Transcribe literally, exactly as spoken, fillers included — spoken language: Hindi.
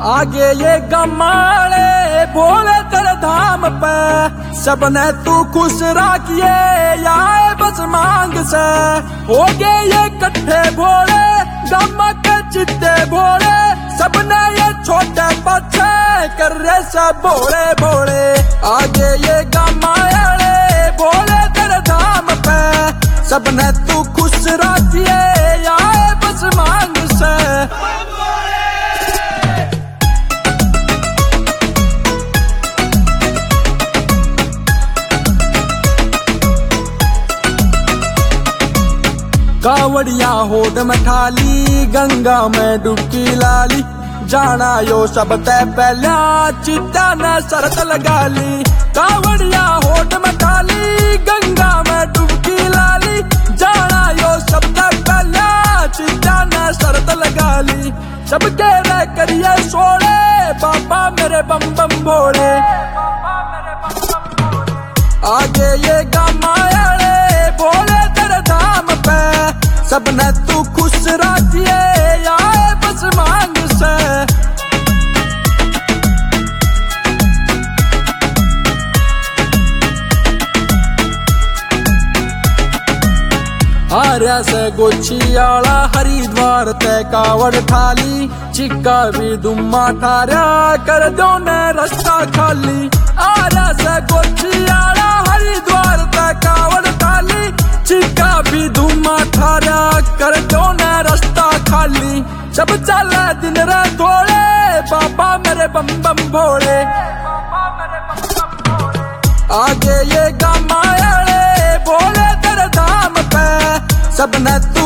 आगे ये गमाले बोले तेरे धाम पे, सबने तू खुश रखिए आए बस मांग से। हो गए ये कट्ठे भोले गम के चिट्टे भोले, सबने ये छोटे बच्चे कर रहे सब भोले भोले। आगे ये गमाले बोले तेरे धाम पे, सबने तू खुश रखिए आए बस मांग से। कावड़िया होद में ठाली गंगा में डुबकी लाली, जाना यो सब तय पहला चिट्टा ने शरत लगा ली। कावड़िया होद में ठाली गंगा में डुबकी लाली, जाना यो सब तय पहला चिट्टा ने शरत लगा ली। सबके रह करिए सोड़े बाबा मेरे बम बम भोले। आगे ये गमाले बोले तेरे धाम पे, सबने तू खुश रखिए आए बस मांग से। आर्या से गोचियाला हरिद्वार ते कावड़ ठाली, चिक्का भी दुम्मा ठार्या कर दो ने रास्ता खाली। आर्या से गोचियाला हरिद्वार ते कावड़ ठाली, चिक्का भी दुम्मा ठार्या कर दो ने रास्ता खाली। सब चले दिन रे थोड़े बाबा मेरे बम बम भोले। आगे ये गमाले बोले तेरे धाम पे, सबने